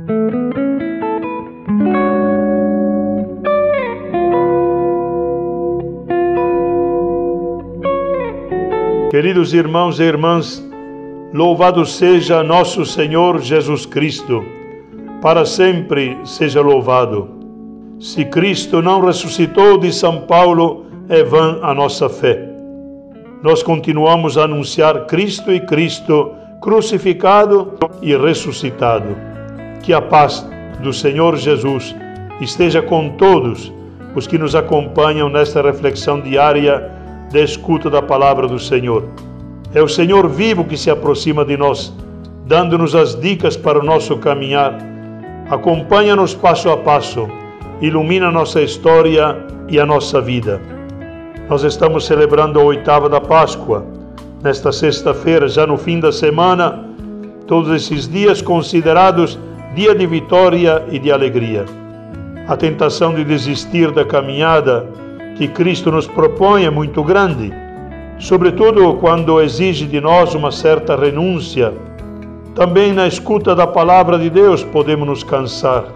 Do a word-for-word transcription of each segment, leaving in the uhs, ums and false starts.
Queridos irmãos e irmãs, louvado seja nosso Senhor Jesus Cristo, para sempre seja louvado. Se Cristo não ressuscitou, de São Paulo, é vã a nossa fé. Nós continuamos a anunciar Cristo e Cristo crucificado e ressuscitado. Que a paz do Senhor Jesus esteja com todos os que nos acompanham nesta reflexão diária da escuta da palavra do Senhor. É o Senhor vivo que se aproxima de nós, dando-nos as dicas para o nosso caminhar. Acompanha-nos passo a passo, ilumina a nossa história e a nossa vida. Nós estamos celebrando a oitava da Páscoa, nesta sexta-feira, já no fim da semana, todos esses dias considerados dia de vitória e de alegria. A tentação de desistir da caminhada que Cristo nos propõe é muito grande, sobretudo quando exige de nós uma certa renúncia. Também na escuta da palavra de Deus podemos nos cansar.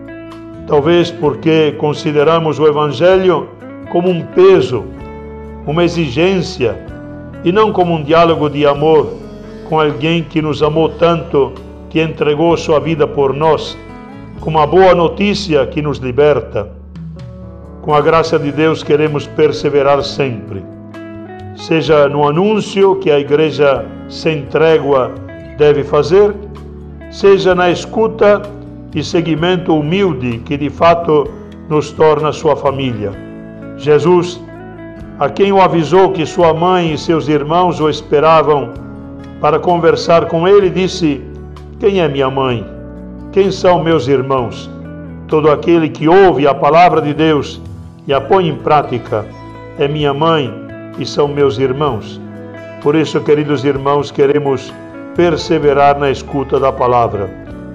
Talvez porque consideramos o Evangelho como um peso, uma exigência, e não como um diálogo de amor com alguém que nos amou tanto, que entregou sua vida por nós, como a boa notícia que nos liberta. Com a graça de Deus queremos perseverar sempre, seja no anúncio que a Igreja sem trégua deve fazer, seja na escuta e seguimento humilde que de fato nos torna sua família. Jesus, a quem o avisou que sua mãe e seus irmãos o esperavam para conversar com ele, disse: quem é minha mãe? Quem são meus irmãos? Todo aquele que ouve a palavra de Deus e a põe em prática é minha mãe e são meus irmãos. Por isso, queridos irmãos, queremos perseverar na escuta da palavra.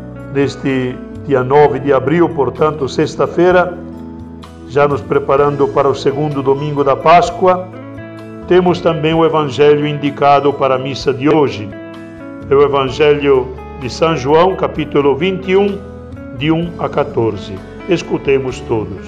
Neste dia nove de abril, portanto, sexta-feira, já nos preparando para o segundo domingo da Páscoa, temos também o Evangelho indicado para a missa de hoje. É o Evangelho de São João, capítulo vinte e um, de um a quatorze. Escutemos todos.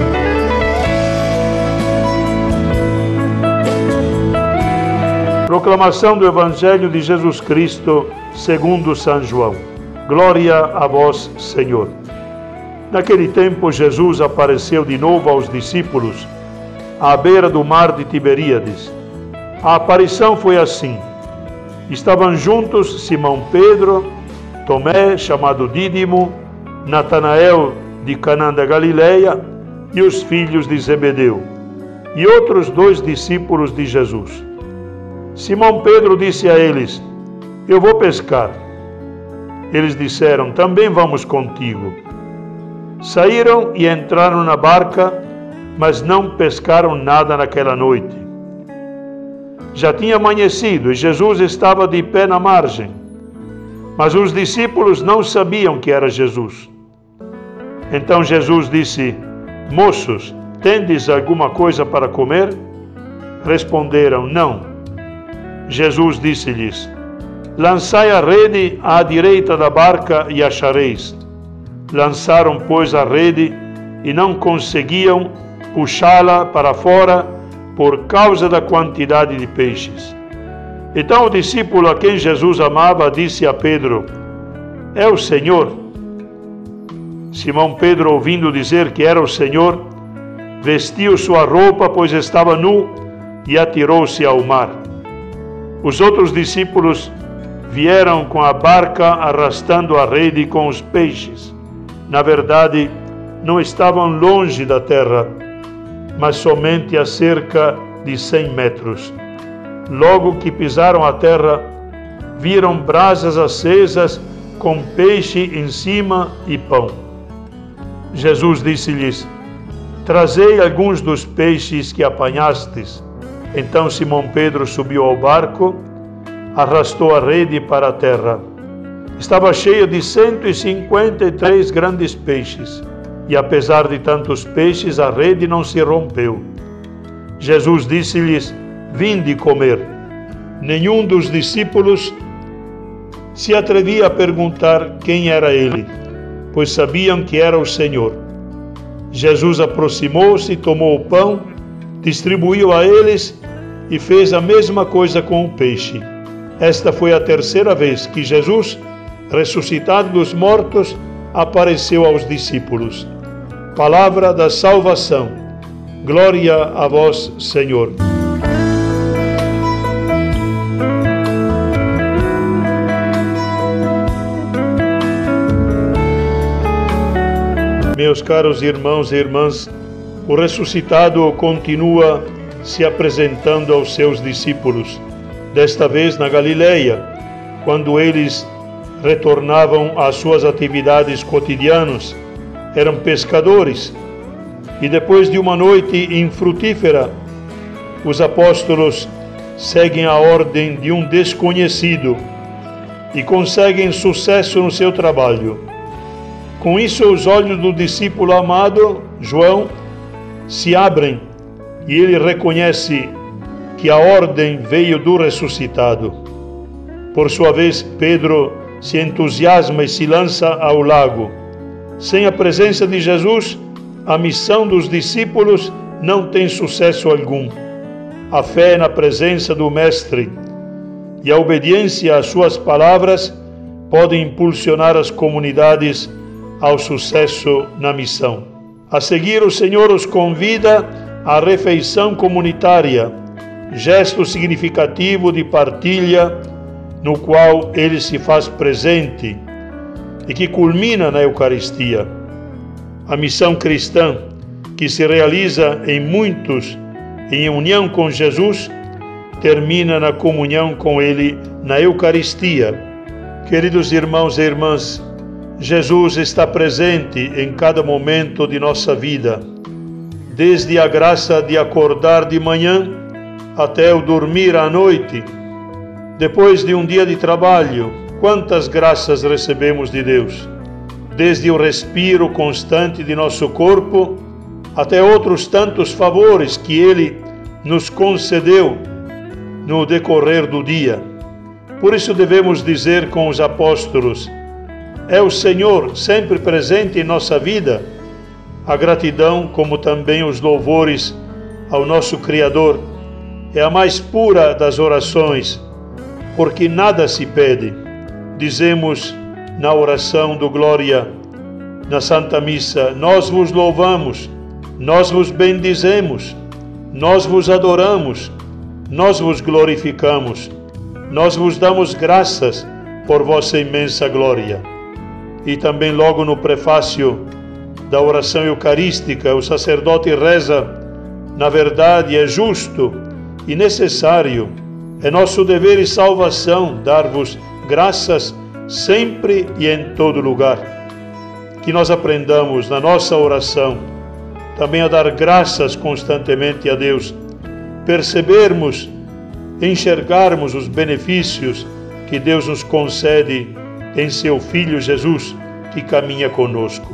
Proclamação do Evangelho de Jesus Cristo segundo São João. Glória a vós, Senhor. Naquele tempo, Jesus apareceu de novo aos discípulos à beira do mar de Tiberíades. A aparição foi assim. Estavam juntos Simão Pedro, Tomé, chamado Dídimo, Natanael de Canaã da Galileia e os filhos de Zebedeu, e outros dois discípulos de Jesus. Simão Pedro disse a eles: eu vou pescar. Eles disseram: também vamos contigo. Saíram e entraram na barca, mas não pescaram nada naquela noite. Já tinha amanhecido e Jesus estava de pé na margem, mas os discípulos não sabiam que era Jesus. Então Jesus disse: moços, tendes alguma coisa para comer? Responderam: não. Jesus disse-lhes: lançai a rede à direita da barca e achareis. Lançaram, pois, a rede e não conseguiam puxá-la para fora por causa da quantidade de peixes. Então o discípulo a quem Jesus amava disse a Pedro: é o Senhor. Simão Pedro, ouvindo dizer que era o Senhor, vestiu sua roupa, pois estava nu, e atirou-se ao mar. Os outros discípulos vieram com a barca arrastando a rede com os peixes. Na verdade, não estavam longe da terra, mas somente a cerca de cem metros. Logo que pisaram a terra, viram brasas acesas com peixe em cima e pão. Jesus disse-lhes: trazei alguns dos peixes que apanhastes. Então Simão Pedro subiu ao barco, arrastou a rede para a terra. Estava cheia de cento e cinquenta e três grandes peixes, e apesar de tantos peixes, a rede não se rompeu. Jesus disse-lhes: vinde comer. Nenhum dos discípulos se atrevia a perguntar quem era ele. pois sabiam que era o Senhor. Jesus aproximou-se, tomou o pão, distribuiu a eles e fez a mesma coisa com o peixe. Esta foi a terceira vez que Jesus, ressuscitado dos mortos, apareceu aos discípulos. Palavra da salvação. Glória a vós, Senhor. Meus caros irmãos e irmãs, o ressuscitado continua se apresentando aos seus discípulos, desta vez na Galileia, quando eles retornavam às suas atividades cotidianas, eram pescadores, e depois de uma noite infrutífera, os apóstolos seguem a ordem de um desconhecido e conseguem sucesso no seu trabalho. Com isso, os olhos do discípulo amado, João, se abrem e ele reconhece que a ordem veio do ressuscitado. Por sua vez, Pedro se entusiasma e se lança ao lago. Sem a presença de Jesus, a missão dos discípulos não tem sucesso algum. A fé na presença do Mestre e a obediência às suas palavras podem impulsionar as comunidades ao sucesso na missão. A seguir, o Senhor os convida à refeição comunitária, gesto significativo de partilha, no qual ele se faz presente e que culmina na Eucaristia. A missão cristã, que se realiza em muitos em união com Jesus, termina na comunhão com Ele na Eucaristia. Queridos irmãos e irmãs, Jesus está presente em cada momento de nossa vida, desde a graça de acordar de manhã até o dormir à noite. Depois de um dia de trabalho, quantas graças recebemos de Deus, desde o respiro constante de nosso corpo até outros tantos favores que Ele nos concedeu no decorrer do dia. Por isso devemos dizer com os apóstolos: é o Senhor sempre presente em nossa vida. A gratidão, como também os louvores ao nosso Criador, é a mais pura das orações, porque nada se pede. Dizemos na oração do Glória, na Santa Missa: nós vos louvamos, nós vos bendizemos, nós vos adoramos, nós vos glorificamos, nós vos damos graças por vossa imensa glória. E também logo no prefácio da oração eucarística, o sacerdote reza: na verdade é justo e necessário, é nosso dever e salvação dar-vos graças sempre e em todo lugar. Que nós aprendamos na nossa oração também a dar graças constantemente a Deus, percebermos, enxergarmos os benefícios que Deus nos concede em seu Filho Jesus, que caminha conosco.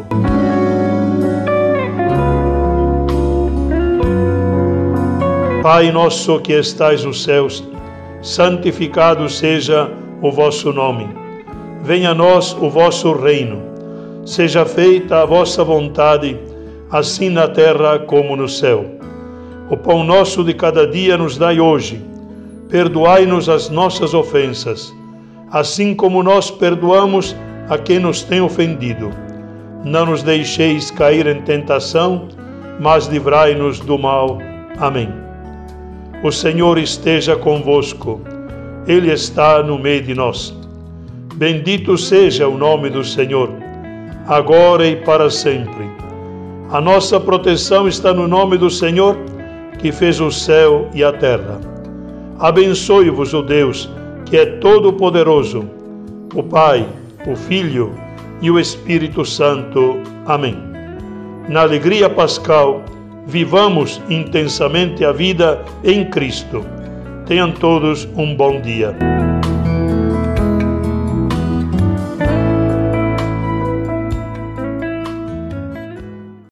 Pai nosso que estais nos céus, santificado seja o vosso nome. Venha a nós o vosso reino. Seja feita a vossa vontade, assim na terra como no céu. O pão nosso de cada dia nos dai hoje. Perdoai-nos as nossas ofensas, assim como nós perdoamos a quem nos tem ofendido. Não nos deixeis cair em tentação, mas livrai-nos do mal. Amém. O Senhor esteja convosco. Ele está no meio de nós. Bendito seja o nome do Senhor, agora e para sempre. A nossa proteção está no nome do Senhor, que fez o céu e a terra. Abençoe-vos o Deus, que é todo-poderoso, o Pai, o Filho e o Espírito Santo. Amém. Na alegria pascal, vivamos intensamente a vida em Cristo. Tenham todos um bom dia.